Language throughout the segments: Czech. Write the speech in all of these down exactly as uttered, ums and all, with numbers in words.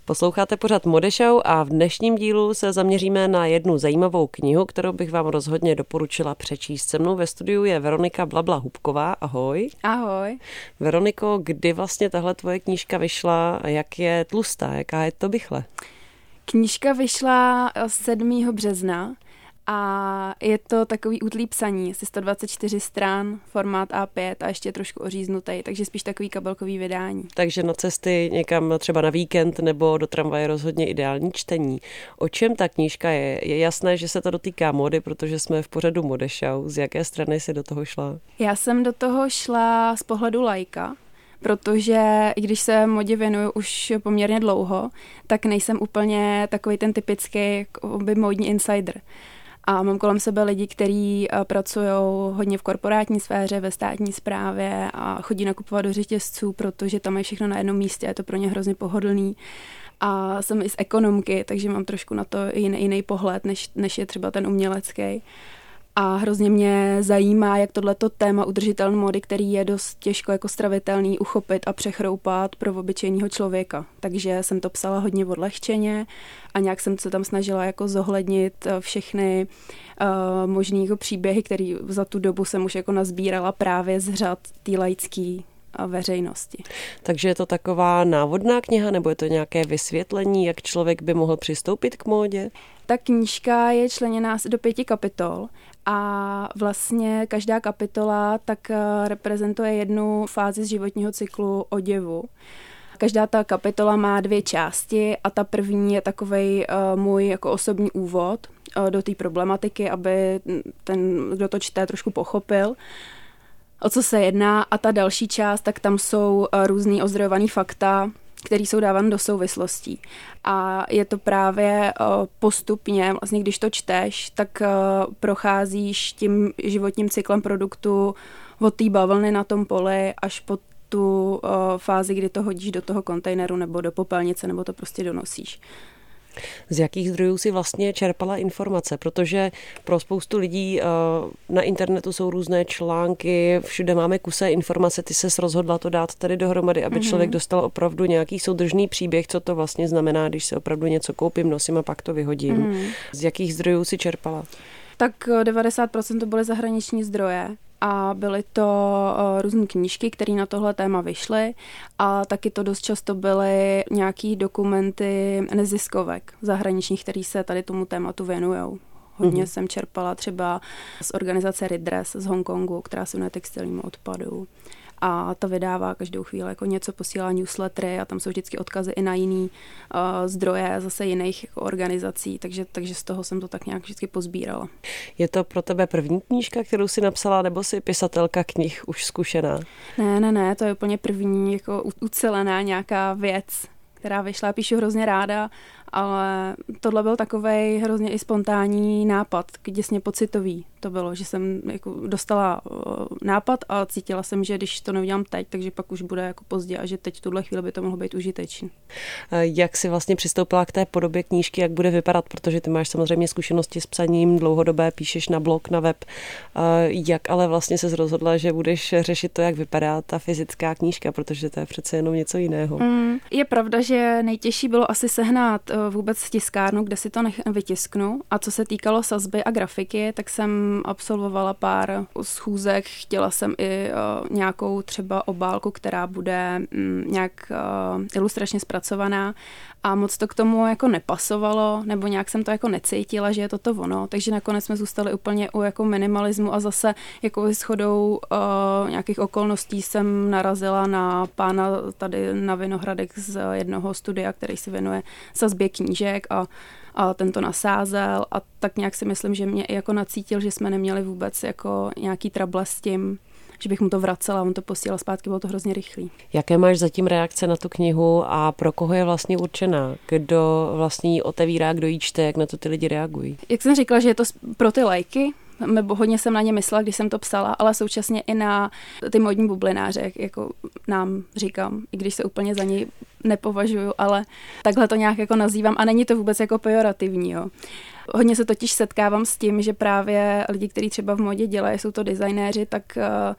Posloucháte pořad Modeshow a v dnešním dílu se zaměříme na jednu zajímavou knihu, kterou bych vám rozhodně doporučila přečíst. Se mnou ve studiu je Veronika Blabla-Hubková. Ahoj. Ahoj. Veroniko, kdy vlastně tahle tvoje knížka vyšla a jak je tlustá, jaká je to bychle? Knížka vyšla sedmého března a je to takový útlý psaní, asi sto dvacet čtyři stran, formát á pět a ještě trošku oříznutý, takže spíš takový kabelkový vydání. Takže na cesty někam třeba na víkend nebo do tramvaje rozhodně ideální čtení. O čem ta knížka je? Je jasné, že se to dotýká módy, protože jsme v pořadu Modeshow. Z jaké strany jsi do toho šla? Já jsem do toho šla z pohledu laika, protože i když se modě věnuju už poměrně dlouho, tak nejsem úplně takový ten typický by módní insider. A mám kolem sebe lidi, kteří pracují hodně v korporátní sféře, ve státní správě a chodí nakupovat do řetězců, protože tam je všechno na jednom místě, je to pro ně hrozně pohodlný. A jsem i z ekonomky, takže mám trošku na to jiný, jiný pohled, než, než je třeba ten umělecký. A hrozně mě zajímá, jak tohleto téma udržitelné módy, který je dost těžko jako stravitelný, uchopit a přechroupat pro obyčejného člověka. Takže jsem to psala hodně odlehčeně a nějak jsem se tam snažila jako zohlednit všechny uh, možný jako příběhy, které za tu dobu jsem už jako nazbírala právě z řad té laické veřejnosti. Takže je to taková návodná kniha, nebo je to nějaké vysvětlení, jak člověk by mohl přistoupit k módě? Ta knížka je členěná do pěti kapitol a vlastně každá kapitola tak reprezentuje jednu fázi z životního cyklu oděvu. Každá ta kapitola má dvě části a ta první je takovej uh, můj jako osobní úvod uh, do té problematiky, aby ten, kdo to čte, trošku pochopil, o co se jedná, a ta další část, tak tam jsou uh, různý ozdrojovaný fakta, který jsou dávány do souvislostí. A je to právě uh, postupně, vlastně když to čteš, tak uh, procházíš tím životním cyklem produktu od té bavlny na tom poli až po tu uh, fázi, kdy to hodíš do toho kontejneru nebo do popelnice, nebo to prostě donosíš. Z jakých zdrojů si vlastně čerpala informace? Protože pro spoustu lidí uh, na internetu jsou různé články, všude máme kusé informace, ty ses rozhodla to dát tady dohromady, aby mm-hmm. člověk dostal opravdu nějaký soudržný příběh, co to vlastně znamená, když se opravdu něco koupím, nosím a pak to vyhodím. Mm-hmm. Z jakých zdrojů si čerpala? Tak devadesát procent to byly zahraniční zdroje. A byly to uh, různé knížky, které na tohle téma vyšly, a taky to dost často byly nějaký dokumenty neziskovek zahraničních, které se tady tomu tématu věnujou. Hodně mm-hmm. jsem čerpala třeba z organizace Redress z Hongkongu, která se jmenuje Textilnímu odpadu. A ta vydává každou chvíli jako něco, posílá newslettery a tam jsou vždycky odkazy i na jiný uh, zdroje, zase jiných jako organizací, takže, takže z toho jsem to tak nějak vždycky pozbírala. Je to pro tebe první knížka, kterou jsi napsala, nebo jsi pisatelka knih už zkušená? Ne, ne, ne, to je úplně první jako ucelená nějaká věc, která vyšla, píšu hrozně ráda, ale tohle byl takovej hrozně i spontánní nápad, děsně pocitový to bylo, že jsem jako dostala nápad a cítila jsem, že když to neudělám teď, takže pak už bude jako pozdě a že teď v tuhle chvíli by to mohlo být užitečné. Jak jsi vlastně přistoupila k té podobě knížky, jak bude vypadat, protože ty máš samozřejmě zkušenosti s psaním dlouhodobé, píšeš na blog, na web, jak ale vlastně se rozhodla, že budeš řešit to, jak vypadá ta fyzická knížka, protože to je přece jenom něco jiného. Mm, je pravda, že nejtěžší bylo asi sehnat vůbec tiskárnu, kde si to vytisknu, a co se týkalo sazby a grafiky, tak jsem absolvovala pár schůzek, chtěla jsem i uh, nějakou třeba obálku, která bude um, nějak uh, ilustračně zpracovaná, a moc to k tomu jako nepasovalo, nebo nějak jsem to jako necítila, že je to to ono, takže nakonec jsme zůstali úplně u jako minimalismu a zase jako shodou uh, nějakých okolností jsem narazila na pána tady na Vinohradech z jednoho studia, který se věnuje sazbě knížek, a a ten to nasázel, a tak nějak si myslím, že mě i jako nacítil, že jsme neměli vůbec jako nějaký trable s tím, že bych mu to vracela, on to posílal zpátky, bylo to hrozně rychlý. Jaké máš zatím reakce na tu knihu a pro koho je vlastně určená? Kdo vlastně ji otevírá, kdo ji čte, jak na to ty lidi reagují? Jak jsem říkala, že je to pro ty lajky, nebo hodně jsem na ně myslela, když jsem to psala, ale současně i na ty modní bublináře, jako nám říkám, i když se úplně za něj nepovažuju, ale takhle to nějak jako nazývám a není to vůbec jako pejorativní, jo. Hodně se totiž setkávám s tím, že právě lidi, kteří třeba v modě dělají, jsou to designéři, tak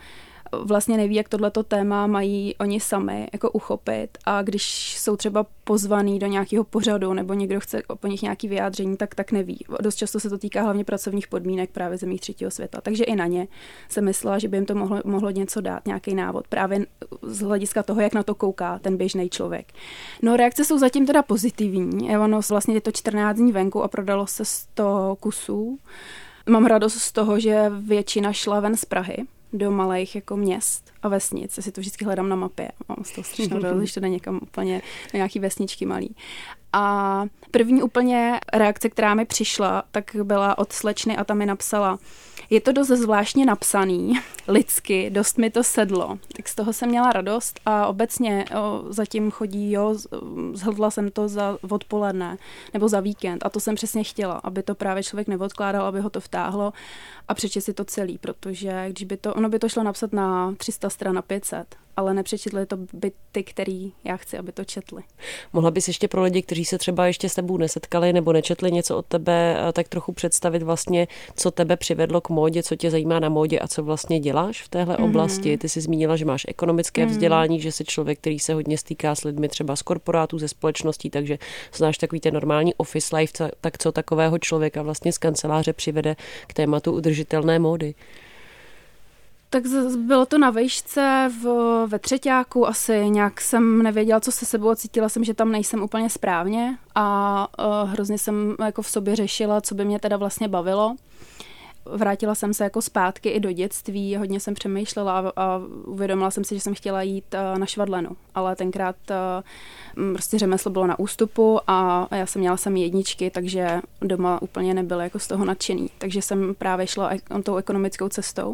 vlastně neví, jak tohleto téma mají oni sami jako uchopit a když jsou třeba pozvaný do nějakého pořadu nebo někdo chce po nich nějaký vyjádření, tak tak neví. Dost často se to týká hlavně pracovních podmínek právě zemí třetího světa. Takže i na ně se myslela, že by jim to mohlo, mohlo něco dát, nějaký návod. Právě z hlediska toho, jak na to kouká ten běžný člověk. No reakce jsou zatím teda pozitivní. Ono vlastně je to čtrnáct dní venku a prodalo se sto kusů. Mám radost z toho, že většina šla ven z Prahy do malých jako měst a vesnic. Já si to vždycky hledám na mapě. Mám z toho strašnou radost, když to jde někam úplně na nějaký vesničky malý. A první úplně reakce, která mi přišla, tak byla od slečny a ta mi napsala: je to dost zvláštně napsaný, lidsky, dost mi to sedlo. Tak z toho jsem měla radost a obecně o, zatím chodí, jo, zhltla jsem to za odpoledne nebo za víkend a to jsem přesně chtěla, aby to právě člověk neodkládal, aby ho to vtáhlo a přečet si to celý, protože když by to, ono by to šlo napsat na tři sta stran, na pět set, ale nepřečetli to by ty, který já chci, aby to četli. Mohla bys ještě pro lidi, kteří se třeba ještě s tebou nesetkali nebo nečetli něco od tebe, tak trochu představit vlastně, co tebe přivedlo k módě, co tě zajímá na módě a co vlastně děláš v téhle mm-hmm. oblasti. Ty jsi zmínila, že máš ekonomické mm. vzdělání, že jsi člověk, který se hodně stýká s lidmi třeba z korporátů, ze společností, takže znáš takový ten normální office life, tak co takového člověka vlastně z kanceláře přivede k tématu udržitelné módy? Tak bylo to na vejšce v, ve třeťáku asi, nějak jsem nevěděla, co se sebou, cítila jsem, že tam nejsem úplně správně a uh, hrozně jsem jako v sobě řešila, co by mě teda vlastně bavilo. Vrátila jsem se jako zpátky i do dětství, hodně jsem přemýšlela a, a uvědomila jsem si, že jsem chtěla jít uh, na švadlenu, ale tenkrát uh, prostě řemeslo bylo na ústupu a, a já jsem měla sami jedničky, takže doma úplně nebyly jako z toho nadšený, takže jsem právě šla ek- tou ekonomickou cestou.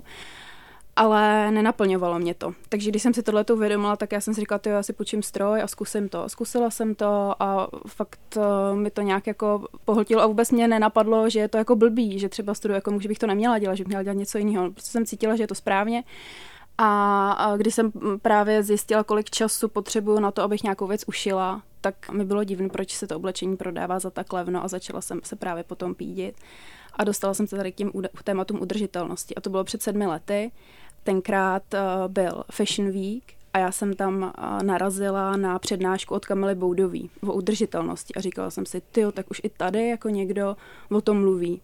Ale nenaplňovalo mě to. Takže když jsem si tohleto uvědomila, tak já jsem si říkala, jo, já si půjčím stroj a zkusím to. Zkusila jsem to a fakt uh, mi to nějak jako pohltilo a vůbec mě nenapadlo, že je to jako blbý, že třeba studuji, jako že bych to neměla dělat, že bych měla dělat něco jiného. Prostě jsem cítila, že je to správně. A, a když jsem právě zjistila, kolik času potřebuju na to, abych nějakou věc ušila, tak mi bylo divné, proč se to oblečení prodává za tak levno a začala jsem se právě potom pídit. A dostala jsem se tady k těm tématům udržitelnosti. A to bylo před sedmi lety. Tenkrát uh, byl Fashion Week a já jsem tam uh, narazila na přednášku od Kamily Boudový o udržitelnosti a říkala jsem si, tyjo, tak už i tady jako někdo o tom mluví.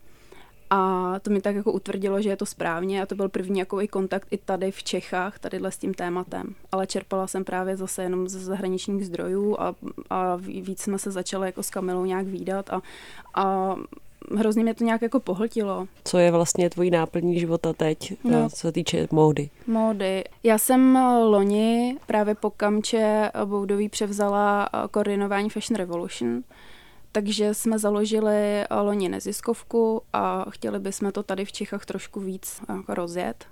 A to mi tak jako utvrdilo, že je to správně a to byl první jako i kontakt i tady v Čechách, tadyhle s tím tématem. Ale čerpala jsem právě zase jenom ze zahraničních zdrojů a, a víc jsme se začali jako s Kamilou nějak vídat a, a hrozně mě to nějak jako pohltilo. Co je vlastně tvojí náplní života teď, no. co se týče módy? Módy. Já jsem loni právě po Kamče Boudový převzala koordinování Fashion Revolution, takže jsme založili loni neziskovku a chtěli bychom to tady v Čechách trošku víc jako rozjet.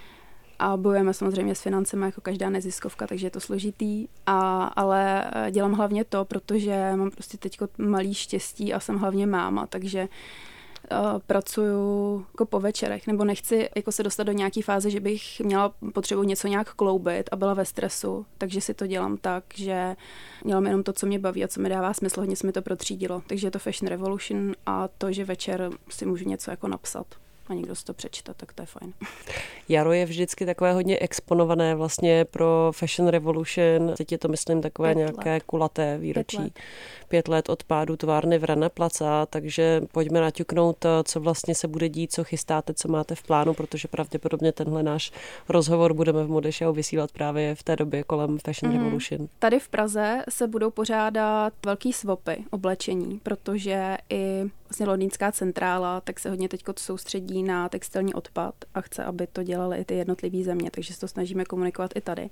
A bojujeme samozřejmě s financemi jako každá neziskovka, takže je to složitý. A, ale dělám hlavně to, protože mám prostě teď malý štěstí a jsem hlavně máma, takže uh, pracuju jako po večerech, nebo nechci jako se dostat do nějaký fáze, že bych měla potřebu něco nějak kloubit a byla ve stresu, takže si to dělám tak, že dělám jenom to, co mě baví a co mi dává smysl, hodně se mi to protřídilo. Takže je to Fashion Revolution a to, že večer si můžu něco jako napsat a někdo si to přečte, tak to je fajn. Jaro je vždycky takové hodně exponované vlastně pro Fashion Revolution. Teď je to, myslím, takové Pět nějaké let. kulaté výročí. Pět let. Pět let od pádu továrny v Rana Plaza, takže pojďme naťuknout, co vlastně se bude dít, co chystáte, co máte v plánu, protože pravděpodobně tenhle náš rozhovor budeme v Mode Show vysílat právě v té době kolem Fashion mm. Revolution. Tady v Praze se budou pořádat velký swapy oblečení, protože i vlastně londýnská centrála tak se hodně teď soustředí na textilní odpad a chce, aby to dělaly i ty jednotlivé země, takže se to snažíme komunikovat i tady.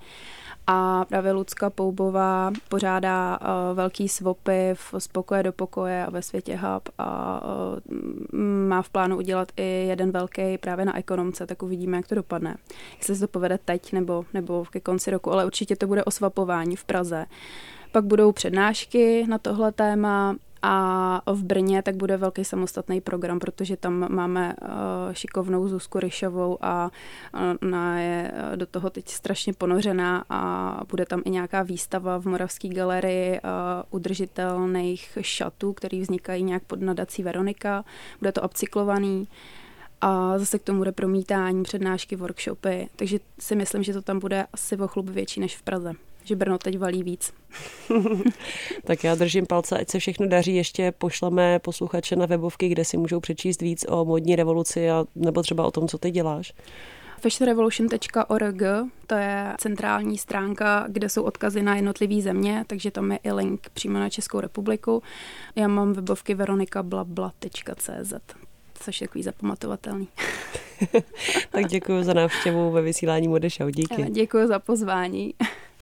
A právě Lucka Poubová pořádá uh, velký swapy v z pokoje do pokoje a ve Světě Hub a uh, má v plánu udělat i jeden velký právě na ekonomce, tak uvidíme, jak to dopadne. Jestli se to povede teď nebo, nebo ke konci roku, ale určitě to bude o swapování v Praze. Pak budou přednášky na tohle téma a v Brně tak bude velký samostatný program, protože tam máme uh, šikovnou Zuzku Ryšovou a ona je do toho teď strašně ponořená a bude tam i nějaká výstava v Moravské galerii uh, udržitelných šatů, který vznikají nějak pod nadací Veronika. Bude to upcyklovaný. a zase k tomu bude promítání, přednášky, workshopy, takže si myslím, že to tam bude asi o chlup větší než v Praze. Že Brno teď valí víc. Tak já držím palce, ať se všechno daří. Ještě pošleme posluchače na webovky, kde si můžou přečíst víc o módní revoluci a nebo třeba o tom, co ty děláš. fashion revolution tečka org, to je centrální stránka, kde jsou odkazy na jednotlivé země, takže tam je i link přímo na Českou republiku. Já mám webovky veronika blabla tečka cé zet, což je takový zapamatovatelný. Tak děkuji za návštěvu ve vysílání Mode Show. Díky. Děkuji za pozvání.